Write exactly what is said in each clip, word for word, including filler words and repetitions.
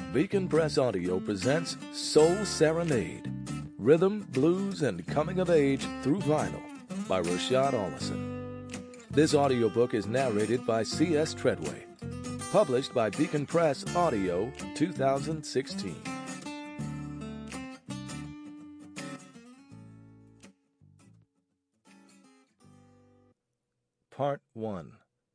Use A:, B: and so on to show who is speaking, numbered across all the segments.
A: Beacon Press Audio presents Soul Serenade, Rhythm, Blues, and Coming of Age Through Vinyl by Rashad Ollison. This audiobook is narrated by C S Treadway, published by Beacon Press Audio, two thousand sixteen. Part one.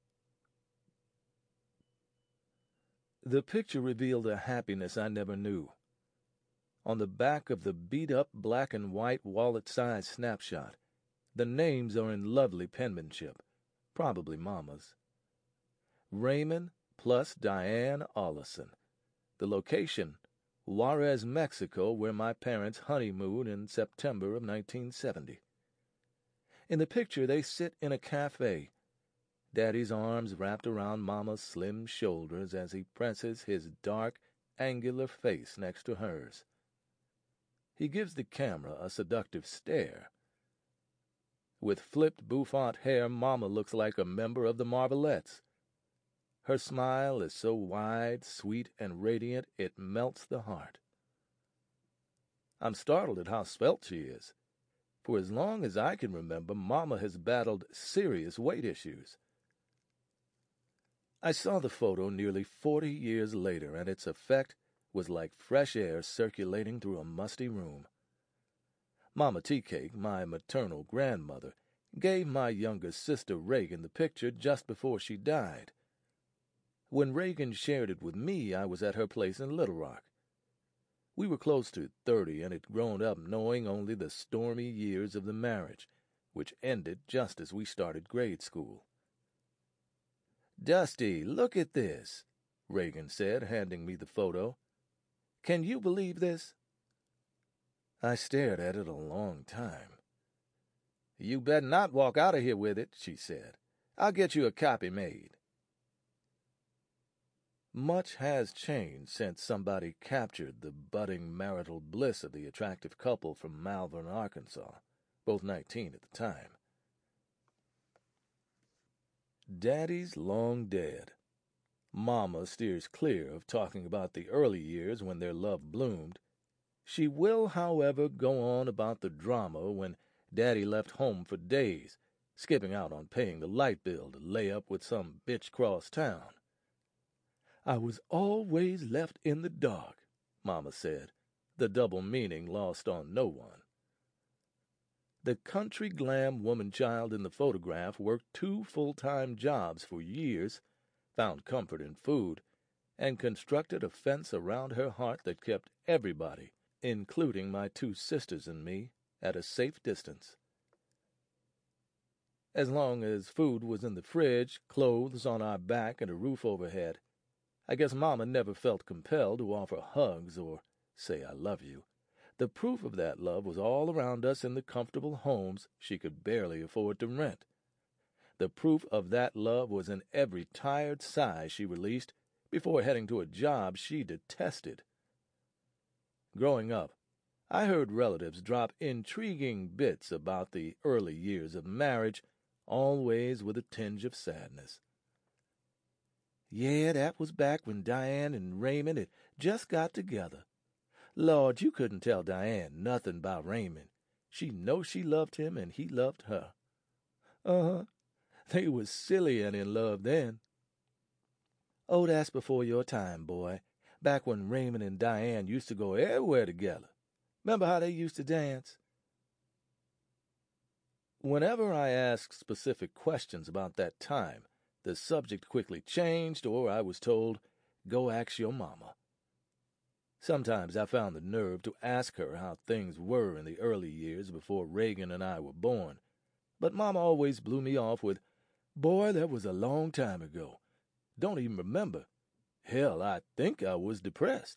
A: The picture revealed a happiness I never knew. On the back of the beat-up black and white wallet-sized snapshot, the names are in lovely penmanship, probably Mama's. Raymond plus Diane Ollison. The location, Juarez, Mexico, where my parents honeymooned in September of nineteen seventy. In the picture, they sit in a cafe, Daddy's arms wrapped around Mama's slim shoulders as he presses his dark, angular face next to hers. He gives the camera a seductive stare. With flipped bouffant hair, Mama looks like a member of the Marvelettes. Her smile is so wide, sweet, and radiant it melts the heart. I'm startled at how svelte she is. For as long as I can remember, Mama has battled serious weight issues. I saw the photo nearly forty years later, and its effect was like fresh air circulating through a musty room. Mama Teacake, my maternal grandmother, gave my younger sister Reagan the picture just before she died. When Reagan shared it with me, I was at her place in Little Rock. We were close to thirty and had grown up knowing only the stormy years of the marriage, which ended just as we started grade school. "Dusty, look at this," Reagan said, handing me the photo. "Can you believe this?" I stared at it a long time. "You better not walk out of here with it," she said. "I'll get you a copy made." Much has changed since somebody captured the budding marital bliss of the attractive couple from Malvern, Arkansas, both nineteen at the time. Daddy's long dead. Mama steers clear of talking about the early years when their love bloomed. She will, however, go on about the drama when Daddy left home for days, skipping out on paying the light bill to lay up with some bitch cross town. "I was always left in the dark," Mama said, the double meaning lost on no one. The country glam woman-child in the photograph worked two full-time jobs for years, found comfort in food, and constructed a fence around her heart that kept everybody, including my two sisters and me, at a safe distance. As long as food was in the fridge, clothes on our back, and a roof overhead, I guess Mama never felt compelled to offer hugs or say I love you. The proof of that love was all around us in the comfortable homes she could barely afford to rent. The proof of that love was in every tired sigh she released before heading to a job she detested. Growing up, I heard relatives drop intriguing bits about the early years of marriage, always with a tinge of sadness. "Yeah, that was back when Diane and Raymond had just got together. Lord, you couldn't tell Diane nothing about Raymond. She know she loved him, and he loved her. Uh-huh. They was silly and in love then." "Oh, that's before your time, boy. Back when Raymond and Diane used to go everywhere together. Remember how they used to dance?" Whenever I asked specific questions about that time, the subject quickly changed, or I was told, "Go ask your mama." Sometimes I found the nerve to ask her how things were in the early years before Reagan and I were born, but Mama always blew me off with, "Boy, that was a long time ago. Don't even remember. Hell, I think I was depressed."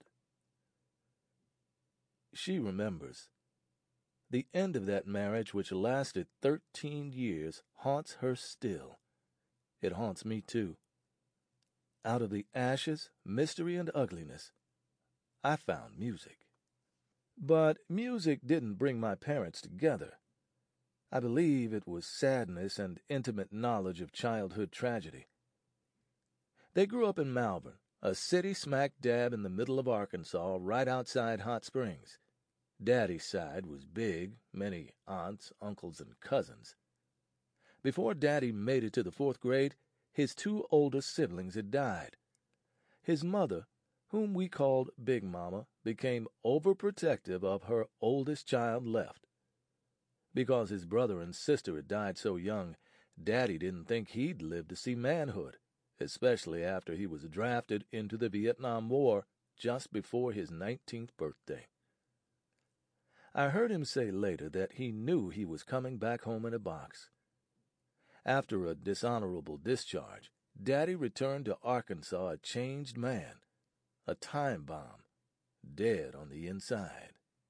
A: She remembers. The end of that marriage, which lasted thirteen years, haunts her still. It haunts me, too. Out of the ashes, mystery, and ugliness, I found music. But music didn't bring my parents together. I believe it was sadness and intimate knowledge of childhood tragedy. They grew up in Malvern, a city smack dab in the middle of Arkansas, right outside Hot Springs. Daddy's side was big, many aunts, uncles, and cousins. Before Daddy made it to the fourth grade, his two oldest siblings had died. His mother, whom we called Big Mama, became overprotective of her oldest child left. Because his brother and sister had died so young, Daddy didn't think he'd live to see manhood, especially after he was drafted into the Vietnam War just before his nineteenth birthday. I heard him say later that he knew he was coming back home in a box. After a dishonorable discharge, Daddy returned to Arkansas a changed man, a time bomb, dead on the inside.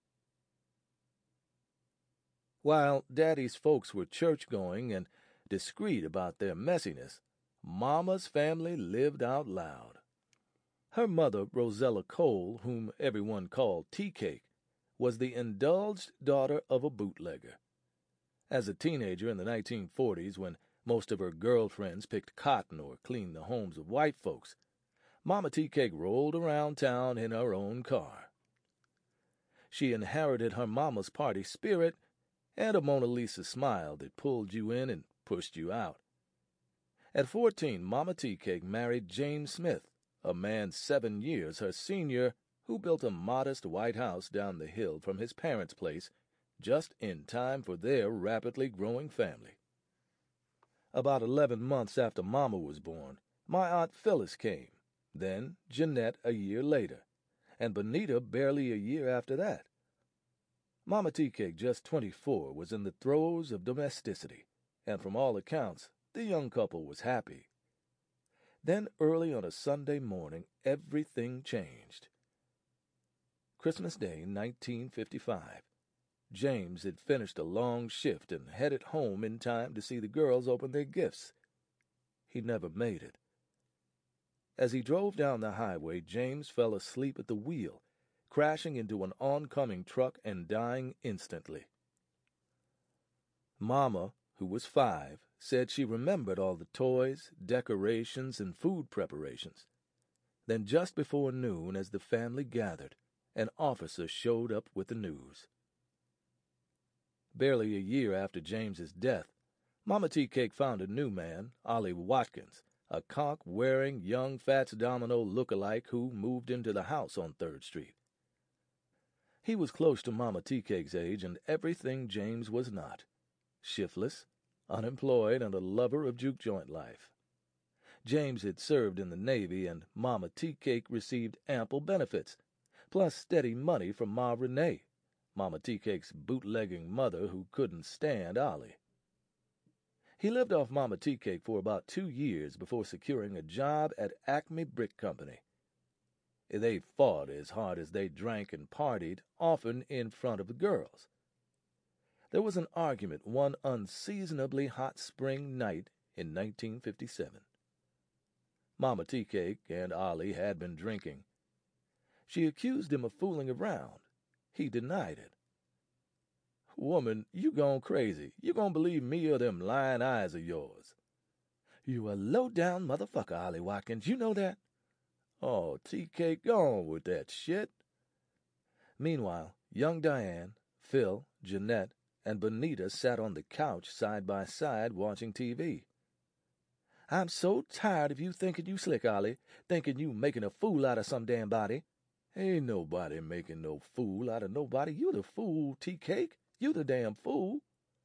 A: While Daddy's folks were church-going and discreet about their messiness, Mama's family lived out loud. Her mother, Rosella Cole, whom everyone called Tea-Cake, was the indulged daughter of a bootlegger. As a teenager in the nineteen forties, when most of her girlfriends picked cotton or cleaned the homes of white folks, Mama Tea-Cake rolled around town in her own car. She inherited her mama's party spirit and a Mona Lisa smile that pulled you in and pushed you out. At fourteen, Mama Tea-Cake married James Smith, a man seven years her senior, who built a modest white house down the hill from his parents' place just in time for their rapidly growing family. About eleven months after Mama was born, my Aunt Phyllis came, then Jeanette a year later, and Bonita barely a year after that. Mama Tea-Cake, just twenty-four, was in the throes of domesticity, and from all accounts, the young couple was happy. Then early on a Sunday morning, everything changed. Christmas Day, nineteen fifty-five. James had finished a long shift and headed home in time to see the girls open their gifts. He never made it. As he drove down the highway, James fell asleep at the wheel, crashing into an oncoming truck and dying instantly. Mama, who was five, said she remembered all the toys, decorations, and food preparations. Then just before noon, as the family gathered, an officer showed up with the news. Barely a year after James's death, Mama Tea-Cake found a new man, Ollie Watkins, a conch-wearing young Fats Domino look-alike who moved into the house on third street. He was close to Mama Tea-Cake's age and everything James was not: shiftless, unemployed, and a lover of juke joint life. James had served in the Navy, and Mama Tea-Cake received ample benefits, plus steady money from Ma Renee, Mama Tea-Cake's bootlegging mother who couldn't stand Ollie. He lived off Mama Tea-Cake for about two years before securing a job at Acme Brick Company. They fought as hard as they drank and partied, often in front of the girls. There was an argument one unseasonably hot spring night in nineteen fifty-seven. Mama Tea-Cake and Ollie had been drinking. She accused him of fooling around. He denied it. "Woman, you gone crazy. You gonna believe me or them lying eyes of yours?" "You a low-down motherfucker, Ollie Watkins. You know that?" "Oh, Tea-Cake, go on with that shit." Meanwhile, young Diane, Phil, Jeanette, and Bonita sat on the couch side by side watching T V. "I'm so tired of you thinking you slick, Ollie, thinking you making a fool out of some damn body." "Ain't nobody making no fool out of nobody. You the fool, Tea-Cake. You the damn fool."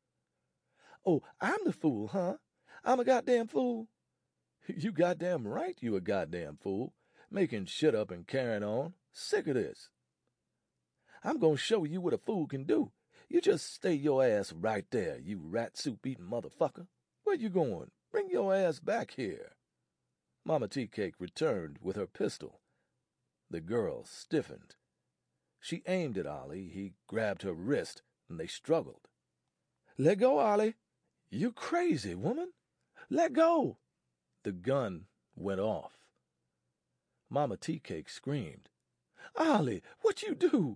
A: "Oh, I'm the fool, huh? I'm a goddamn fool?" "You goddamn right you a goddamn fool, making shit up and carrying on. Sick of this." "I'm gonna show you what a fool can do. You just stay your ass right there, you rat soup-eating motherfucker. Where you going? Bring your ass back here." Mama Tea-Cake returned with her pistol. The girl stiffened. She aimed at Ollie. He grabbed her wrist, and they struggled. "Let go, Ollie. You crazy, woman. Let go." The gun went off. Mama Tea-Cake screamed. "Ollie, what you do?"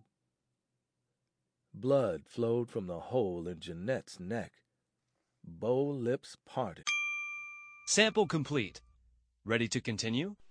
A: Blood flowed from the hole in Jeanette's neck. Bow lips parted.
B: Sample complete. Ready to continue?